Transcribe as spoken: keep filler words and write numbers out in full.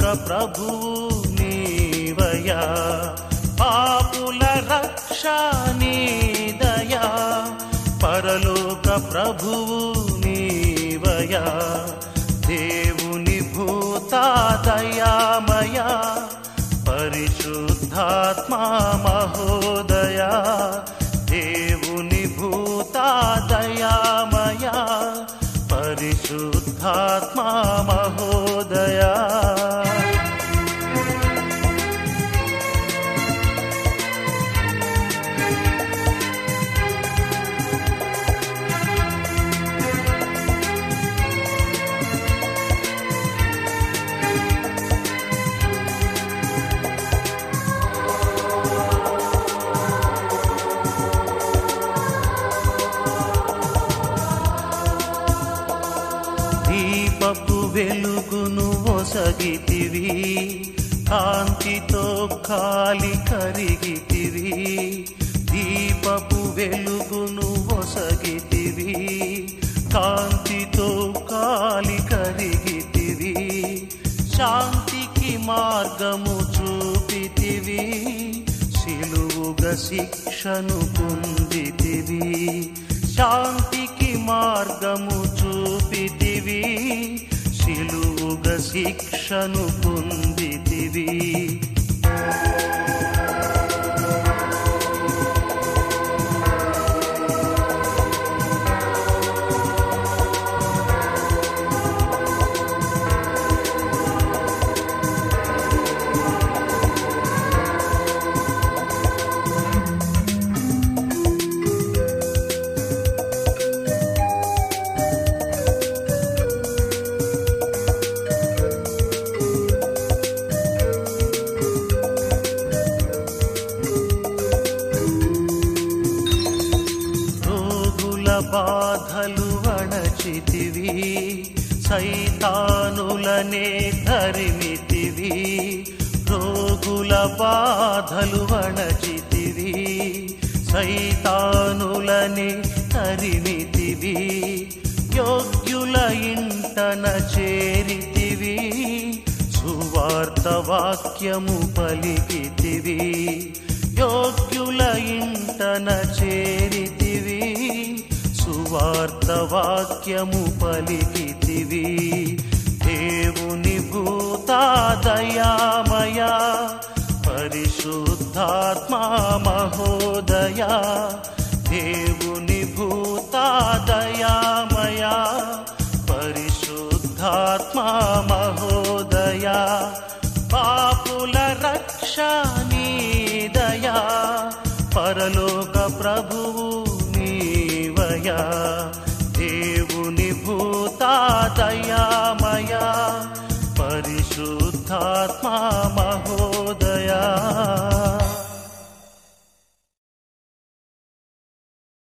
ప్రభువు నీవయా, పాపుల రక్ష నీ దయా. పరలోక ప్రభువు నీవయా, దేవుని భూత దయామయా, పరిశుద్ధాత్మా మహోదయా. దేవుని భూత దయామయా, పరిశుద్ధాత్మా మహోదయా. దీపపు వెలుగును ఒసగితివి, కాంతితో కాలి కరిగితివి. దీపపు వెలుగును ఒసగితివి, కాంతితో కాలి కరిగితివి. శాంతికి మార్గము చూపితివి, సిలువుగా శిక్షను పొందితివి. శాంతికి మార్గము చూపితివి, సిలువుగా శిక్షను పొందితివి. బాధలు అణచితివి, సైతానులనే ధరిమితివి. రోగుల బాధలు అణచితివి, సైతానులనే ధరిమితివి. యోగ్యుల ఇంటన చేరితివి, సువార్త వాక్యము పలికితివి. యోగ్యుల ఇంటన చేరితివి, సువార్త వాక్యము పలికితివి. దేవుని భూత దయామయా, పరిశుద్ధాత్మా మహోదయా. దేవుని భూత దయామయా, పరిశుద్ధాత్మా మహోదయా. పాపుల రక్ష నీ దయా, పరలోక